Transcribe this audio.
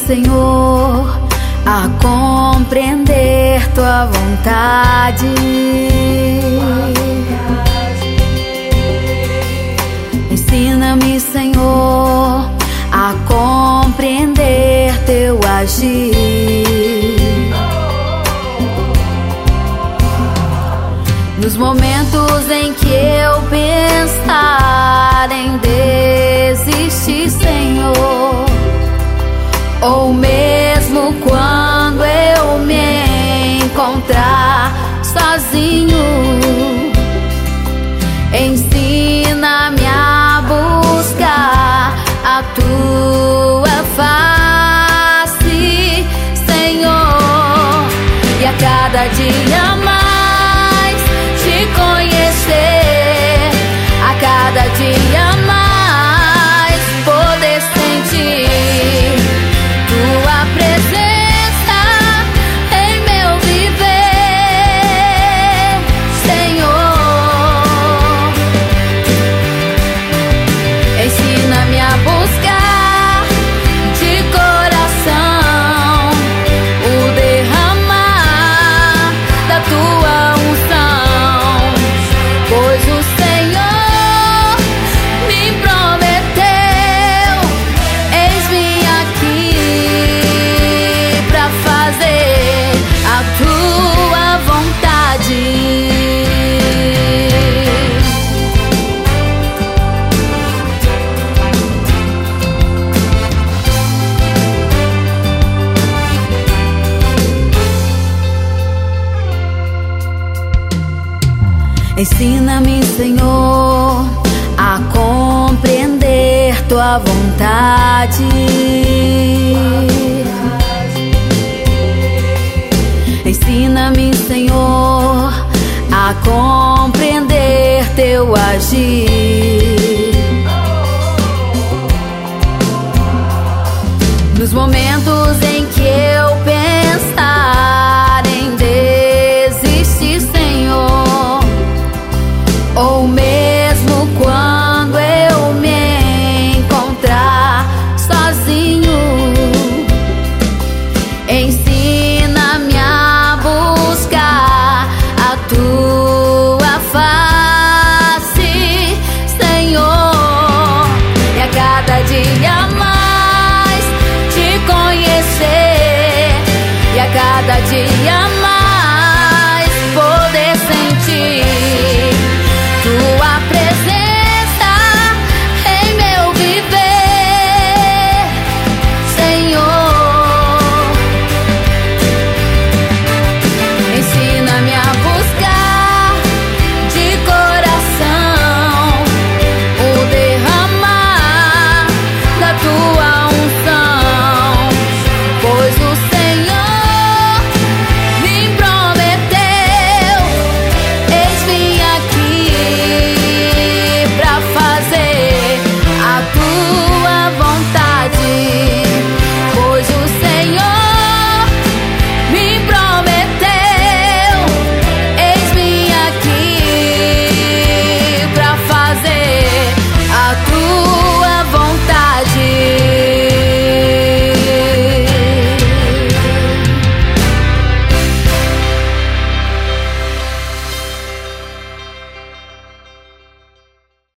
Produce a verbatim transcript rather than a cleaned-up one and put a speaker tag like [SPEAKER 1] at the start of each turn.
[SPEAKER 1] Senhor, a compreender tua vontade. Ensina-me, Senhor, a compreender teu agir. Nos momentos em que eu pensar em desistir, Senhor, ou mesmo quando eu me encontrar sozinho, ensina-me a buscar a tua face, Senhor, e a cada dia mais te conhecer, a cada dia mais poder sentir tua presença em meu viver, Senhor. Ensina-me a buscar de coração o derramar da tua unção, pois o Senhor me prometeu, eis-me aqui pra fazer a tua vontade. Ensina-me, Senhor, a compreender tua vontade. Ensina-me, Senhor, a compreender teu agir. Nos momentos em que eu pensar em desistir, Senhor, ou mesmo quando eu me encontrar sozinho, ensina-me a buscar a tua face, Senhor, e a cada dia mais te conhecer, e a cada dia mais